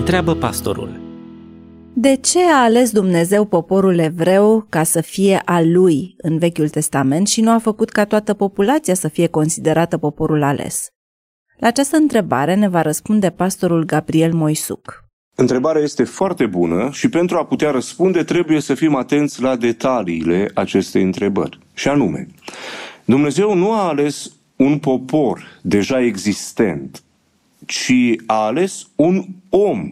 întreabă pastorul. De ce a ales Dumnezeu poporul evreu ca să fie al lui în Vechiul Testament și nu a făcut ca toată populația să fie considerată poporul ales? La această întrebare ne va răspunde pastorul Gabriel Moisuc. Întrebarea este foarte bună și pentru a putea răspunde trebuie să fim atenți la detaliile acestei întrebări. Și anume, Dumnezeu nu a ales un popor deja existent, ci a ales un om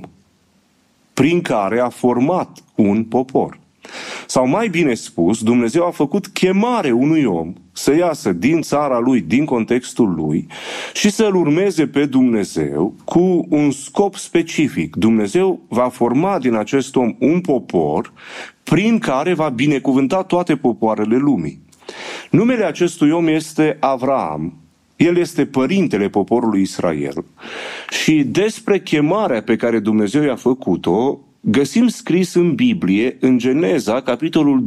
prin care a format un popor. Sau mai bine spus, Dumnezeu a făcut chemare unui om să iasă din țara lui, din contextul lui și să-L urmeze pe Dumnezeu cu un scop specific. Dumnezeu va forma din acest om un popor prin care va binecuvânta toate popoarele lumii. Numele acestui om este Avraam. El este părintele poporului Israel și despre chemarea pe care Dumnezeu i-a făcut-o găsim scris în Biblie, în Geneza, capitolul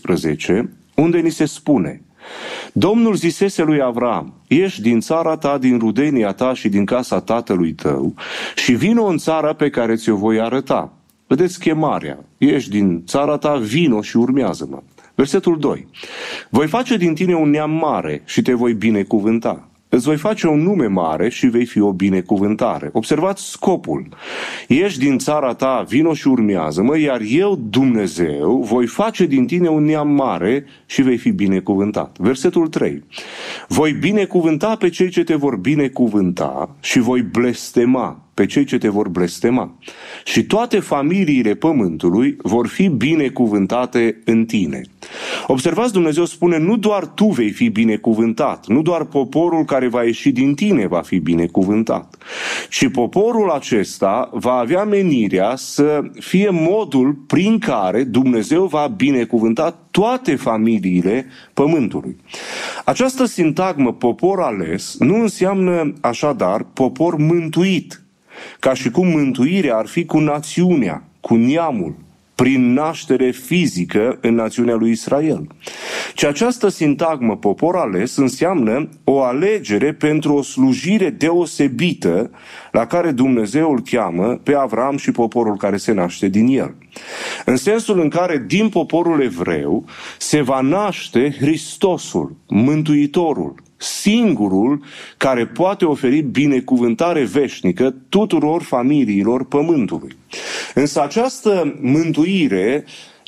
12, unde ni se spune: Domnul zisese lui Avraam: ieși din țara ta, din rudenia ta și din casa tatălui tău și vino în țara pe care ți-o voi arăta. Vedeți chemarea: ieși din țara ta, vino și urmează-mă. Versetul 2: voi face din tine un neam mare și te voi binecuvânta. Îți voi face un nume mare și vei fi o binecuvântare. Observați scopul. Ieși din țara ta, vino și urmează-mă, iar eu, Dumnezeu, voi face din tine un neam mare și vei fi binecuvântat. Versetul 3. Voi binecuvânta pe cei ce te vor binecuvânta și voi blestema pe cei ce te vor blestema. Și toate familiile pământului vor fi binecuvântate în tine. Observați, Dumnezeu spune: nu doar tu vei fi binecuvântat, nu doar poporul care va ieși din tine va fi binecuvântat, ci poporul acesta va avea menirea să fie modul prin care Dumnezeu va binecuvânta toate familiile pământului. Această sintagmă popor ales nu înseamnă așadar popor mântuit, ca și cum mântuirea ar fi cu națiunea, cu neamul, prin naștere fizică în națiunea lui Israel. Ci această sintagmă popor ales înseamnă o alegere pentru o slujire deosebită la care Dumnezeu îl cheamă pe Avraam și poporul care se naște din el. În sensul în care din poporul evreu se va naște Hristosul, Mântuitorul, singurul care poate oferi binecuvântare veșnică tuturor familiilor pământului. Însă această mântuire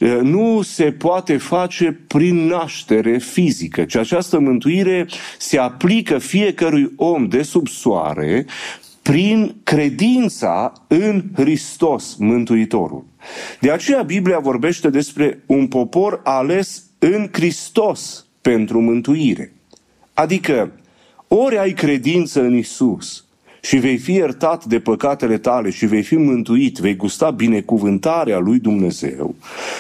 nu se poate face prin naștere fizică, ci această mântuire se aplică fiecărui om de sub soare prin credința în Hristos, Mântuitorul. De aceea Biblia vorbește despre un popor ales în Hristos pentru mântuire. Adică, ori ai credință în Isus și vei fi iertat de păcatele tale și vei fi mântuit, vei gusta binecuvântarea lui Dumnezeu,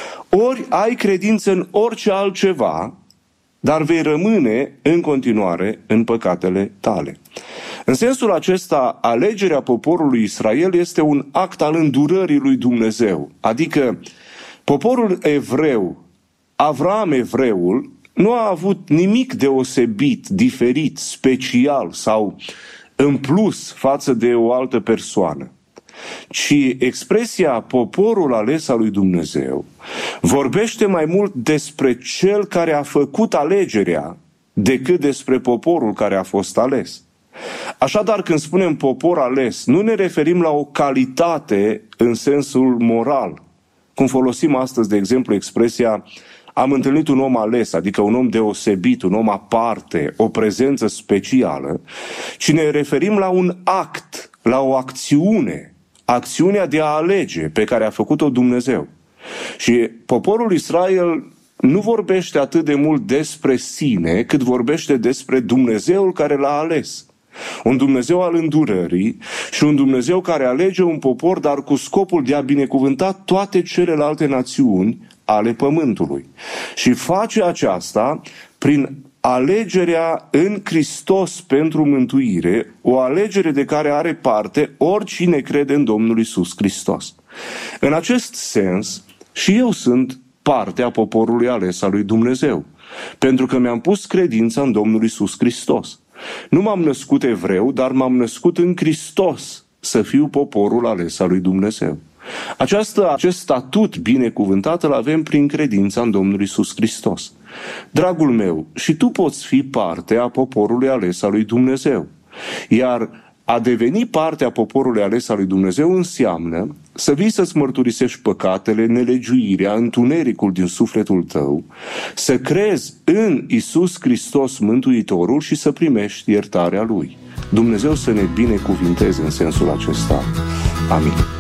ori ai credință în orice altceva, dar vei rămâne în continuare în păcatele tale. În sensul acesta, alegerea poporului Israel este un act al îndurării lui Dumnezeu. Adică, poporul evreu, Avraam evreul, nu a avut nimic deosebit, diferit, special sau în plus față de o altă persoană, ci expresia poporul ales al lui Dumnezeu vorbește mai mult despre cel care a făcut alegerea decât despre poporul care a fost ales. Așadar, când spunem popor ales, nu ne referim la o calitate în sensul moral, cum folosim astăzi, de exemplu, expresia am întâlnit un om ales, adică un om deosebit, un om aparte, o prezență specială, ci ne referim la un act, la o acțiune, acțiunea de a alege pe care a făcut-o Dumnezeu. Și poporul Israel nu vorbește atât de mult despre sine, cât vorbește despre Dumnezeul care l-a ales. Un Dumnezeu al îndurării și un Dumnezeu care alege un popor, dar cu scopul de a binecuvânta toate celelalte națiuni ale pământului. Și face aceasta prin alegerea în Hristos pentru mântuire, o alegere de care are parte oricine crede în Domnul Iisus Hristos. În acest sens, și eu sunt parte a poporului ales al lui Dumnezeu, pentru că mi-am pus credința în Domnul Iisus Hristos. Nu m-am născut evreu, dar m-am născut în Hristos, să fiu poporul ales al lui Dumnezeu. Acest statut binecuvântat îl avem prin credința în Domnul Iisus Hristos. Dragul meu, și tu poți fi parte a poporului ales al lui Dumnezeu. Iar a deveni parte a poporului ales al lui Dumnezeu înseamnă să vii să-ți mărturisești păcatele, nelegiuirea, întunericul din sufletul tău, să crezi în Iisus Hristos Mântuitorul și să primești iertarea Lui. Dumnezeu să ne binecuvinteze în sensul acesta. Amin.